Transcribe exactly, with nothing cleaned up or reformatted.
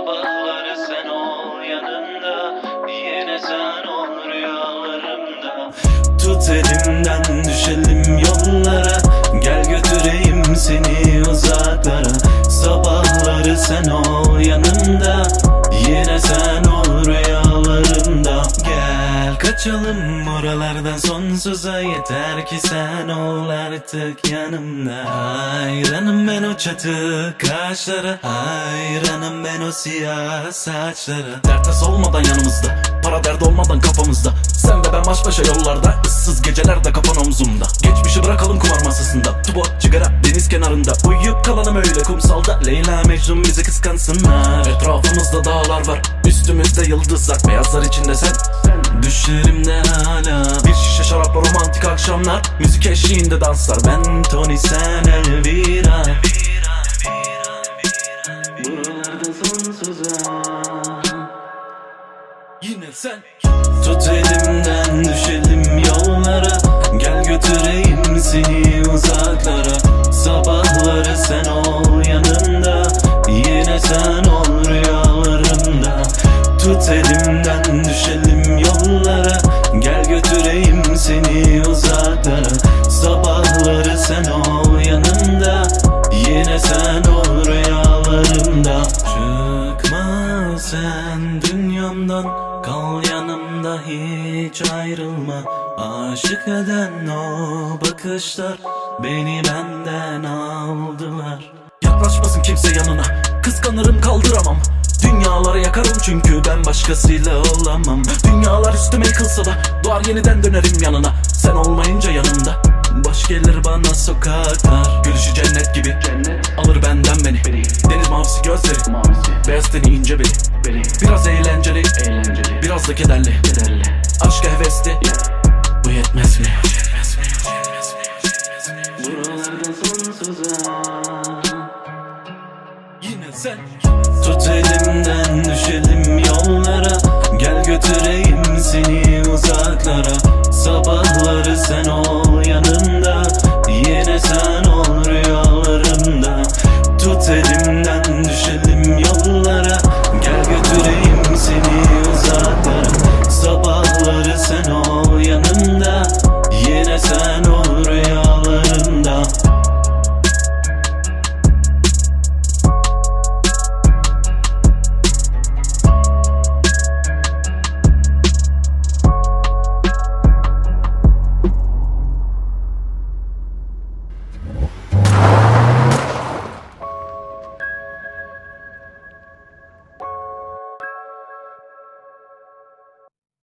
Sabahları sen ol yanımda, yine sen ol rüyalarımda. Tut elimden düşelim yollara, gel götüreyim seni uzaklara. Sabahları sen ol yanımda, yine sen ol rüyalarımda. Gel kaçalım oralardan sonsuza, yeter ki sen ol artık yanımda. Hayranım ben o çatı kaşlara, hayranım ben o siyah saçlara. Dert tas olmadan yanımızda, para dert olmadan kafamızda. Sen ve ben baş başa yollarda, ıssız gecelerde kafan omzumda. Geçmişi bırakalım kumar masasında, tubo, sigara deniz kenarında. Uyuyup kalalım öyle kumsalda, Leyla Mecnun bizi kıskansınlar. Etrafımızda dağlar var, üstümüzde yıldızlar, beyazlar içinde sen. Düşlerimde hala bir şişe şarapla romantik akşamlar, müzik eşliğinde danslar. Ben Tony, sen Elvira. Buralarda sonsuza, yine sen. Tut elimden düşelim yollara, gel götüreyim seni uzaklara. Sabahları sen ol yanımda, yine sen ol rüyalarımda. Tut elimden düşelim yollara, gel götüreyim seni uzaklara. Sabahları sen ol yanımda, yine sen ol rüyalarımda. Çıkma sen dünyamdan, kal yanımda hiç ayrılma. Aşık eden o bakışlar beni benden aldılar. Yaklaşmasın kimse yanına, kıskanırım kaldıramam. Dünyaları yakarım çünkü ben başkasıyla olamam. Dünyalar üstüme yıkılsa da doğar yeniden dönerim yanına. Sen olmayınca yanımda boş gelir bana sokaklar. Gülüşü cennet gibi, cennet alır benden beni, beni. Deniz mavisi gözleri, mavisi. Beyaz teni ince beli, beli. Biraz eğlenceli, eğlenceli. Biraz da kederli, kederli. Aşka hevesli, yeah. Bu yetmez mi? Yetmez mi? Yetmez mi? Yetmez mi? Buralarda sonsuza, yine sen. Tut elimden düşelim yollara, gel götüreyim seni uzaklara. Sabahları sen ol